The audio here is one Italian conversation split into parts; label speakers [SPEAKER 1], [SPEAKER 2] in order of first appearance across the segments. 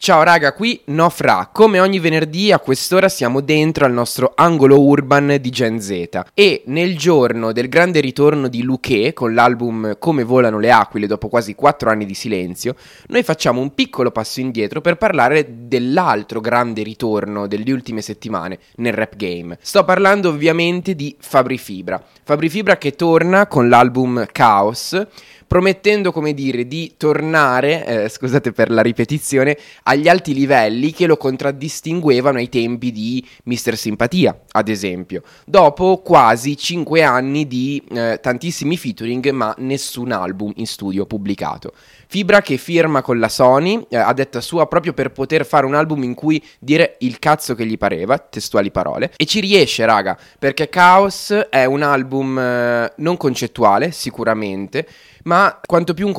[SPEAKER 1] Ciao raga, qui No Fra. Come ogni venerdì a quest'ora siamo dentro al nostro angolo urban di Gen Z e nel giorno del grande ritorno di Luché con l'album Come volano le aquile dopo quasi 4 anni di silenzio, noi facciamo un piccolo passo indietro per parlare dell'altro grande ritorno delle ultime settimane nel rap game. Sto parlando ovviamente di Fabri Fibra. Fabri Fibra che torna con l'album Chaos, promettendo, come dire, di tornare, scusate per la ripetizione, agli alti livelli che lo contraddistinguevano ai tempi di Mr. Simpatia, ad esempio, dopo quasi 5 anni di tantissimi featuring ma nessun album in studio pubblicato. Fibra che firma con la Sony, a detta sua, proprio per poter fare un album in cui dire il cazzo che gli pareva, testuali parole, e ci riesce, raga, perché Chaos è un album non concettuale, sicuramente, ma quanto più un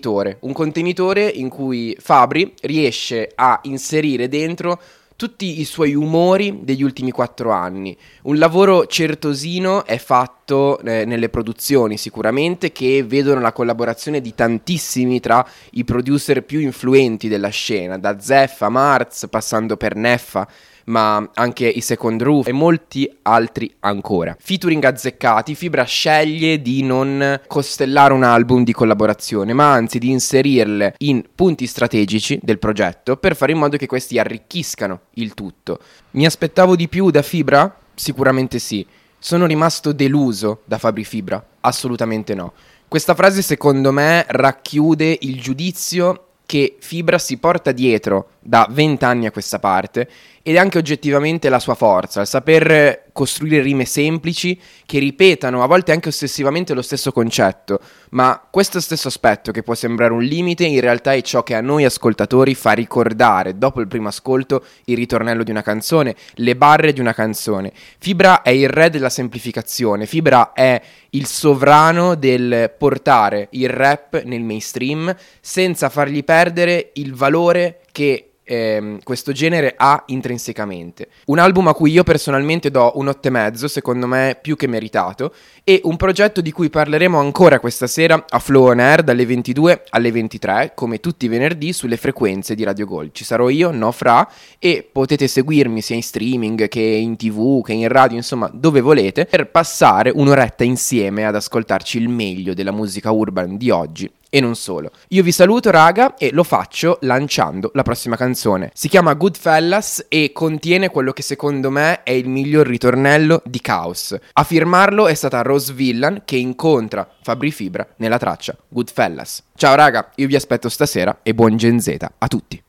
[SPEAKER 1] contenitore in cui Fabri riesce a inserire dentro tutti i suoi umori degli ultimi 4 anni. Un lavoro certosino è fatto nelle produzioni sicuramente, che vedono la collaborazione di tantissimi tra i producer più influenti della scena, da Zeff a Marz, passando per Neffa, ma anche i Second Roof e molti altri ancora. Featuring azzeccati, Fibra sceglie di non costellare un album di collaborazione, ma anzi di inserirle in punti strategici del progetto per fare in modo che questi arricchiscano il tutto. Mi aspettavo di più da Fibra? Sicuramente sì. Sono rimasto deluso da Fabri Fibra? Assolutamente no. Questa frase secondo me racchiude il giudizio che Fibra si porta dietro da 20 anni a questa parte, ed è anche oggettivamente la sua forza, il saper costruire rime semplici che ripetano a volte anche ossessivamente lo stesso concetto, ma questo stesso aspetto, che può sembrare un limite, in realtà è ciò che a noi ascoltatori fa ricordare dopo il primo ascolto il ritornello di una canzone, le barre di una canzone. Fibra è il re della semplificazione, Fibra è il sovrano del portare il rap nel mainstream senza fargli perdere il valore che questo genere ha intrinsecamente. Un album a cui io personalmente do un 8,5, secondo me più che meritato, e un progetto di cui parleremo ancora questa sera a Flow On Air dalle 22 alle 23, come tutti i venerdì sulle frequenze di Radio Gold. Ci sarò io, No Fra, e potete seguirmi sia in streaming che in TV che in radio, insomma dove volete, per passare un'oretta insieme ad ascoltarci il meglio della musica urban di oggi. E non solo. Io vi saluto raga e lo faccio lanciando la prossima canzone. Si chiama Goodfellas e contiene quello che secondo me è il miglior ritornello di Chaos. A firmarlo è stata Rose Villain, che incontra Fabri Fibra nella traccia Goodfellas. Ciao raga, io vi aspetto stasera e buon Gen Z a tutti.